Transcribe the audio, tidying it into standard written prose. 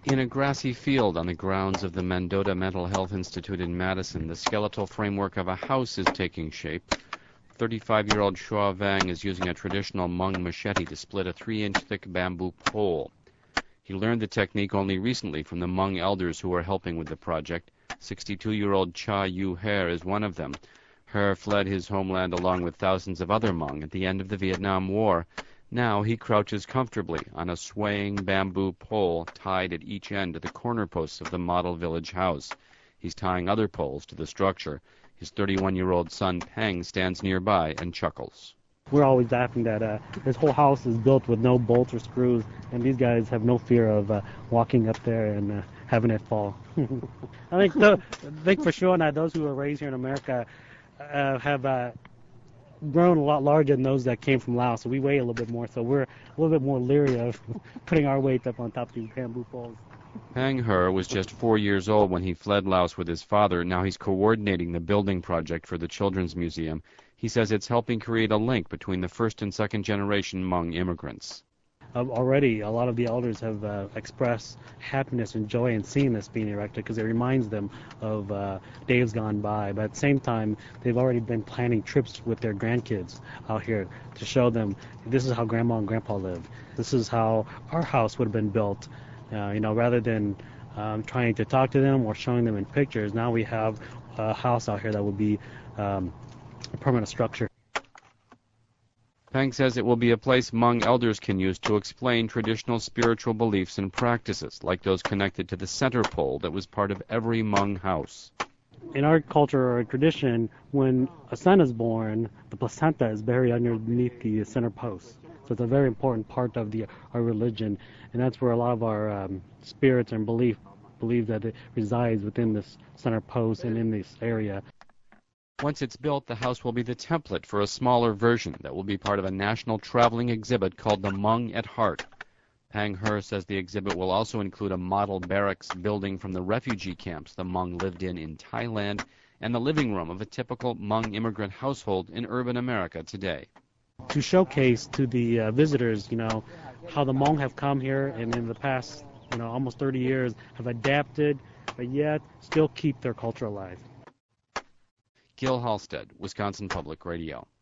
In a grassy field on the grounds of the Mendota Mental Health Institute in Madison, the skeletal framework of a house is taking shape. 35-year-old Shua Vang is using a traditional Hmong machete to split a 3-inch thick bamboo pole. He learned the technique only recently from the Hmong elders who are helping with the project. 62-year-old Cha Yu Her is one of them. Her fled his homeland along with thousands of other Hmong at the end of the Vietnam War. Now he crouches comfortably on a swaying bamboo pole tied at each end to the corner posts of the model village house. He's tying other poles to the structure. His 31-year-old son Peng stands nearby and chuckles. We're always laughing that this whole house is built with no bolts or screws, and these guys have no fear of walking up there and having it fall. I think for sure now those who are raised here in America have grown a lot larger than those that came from Laos, so we weigh a little bit more, so we're a little bit more leery of putting our weight up on top of these bamboo poles. Peng He was just 4 years old when he fled Laos with his father. Now he's coordinating the building project for the Children's Museum. He says it's helping create a link between the first and second generation Hmong immigrants. Already, a lot of the elders have expressed happiness and joy in seeing this being erected because it reminds them of days gone by. But at the same time, they've already been planning trips with their grandkids out here to show them this is how Grandma and Grandpa lived. This is how our house would have been built. Rather than trying to talk to them or showing them in pictures, now we have a house out here that would be a permanent structure. Peng says it will be a place Hmong elders can use to explain traditional spiritual beliefs and practices, like those connected to the center pole that was part of every Hmong house. In our culture or tradition, when a son is born, the placenta is buried underneath the center post. So it's a very important part of our religion, and that's where a lot of our spirits and believe that it resides within this center post and in this area. Once it's built, the house will be the template for a smaller version that will be part of a national traveling exhibit called the Hmong at Heart. Peng He says the exhibit will also include a model barracks building from the refugee camps the Hmong lived in Thailand, and the living room of a typical Hmong immigrant household in urban America today. To showcase to the visitors, how the Hmong have come here and in the past, almost 30 years have adapted, but yet still keep their culture alive. Gil Halstead, Wisconsin Public Radio.